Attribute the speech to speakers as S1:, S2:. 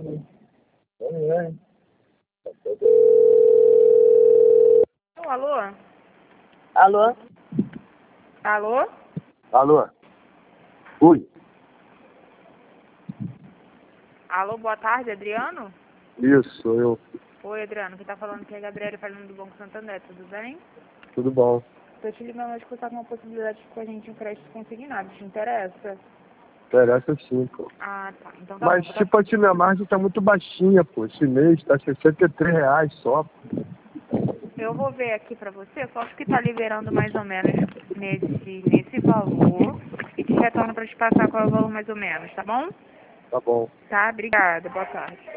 S1: né? É.
S2: Alô?
S3: Alô?
S2: Alô?
S1: Alô? Oi.
S2: Alô, boa tarde, Adriano?
S1: Isso, sou eu.
S2: Oi, Adriano, quem tá falando aqui é a Gabriela, falando do Banco Santander, tudo bem?
S1: Tudo bom?
S2: Tô te ligando hoje que você tá com uma possibilidade de com a gente um crédito consignado, te interessa?
S1: Interessa sim, pô.
S2: Ah, tá, então tá
S1: Mas,
S2: bom.
S1: tipo, assim, minha margem tá muito baixinha, pô. Esse mês tá R$ 63 só.
S2: Eu vou ver aqui pra você, só acho que tá liberando mais ou menos nesse valor e te retorno pra te passar qual é o valor mais ou menos, tá bom?
S1: Tá bom.
S2: Tá, obrigada, boa tarde.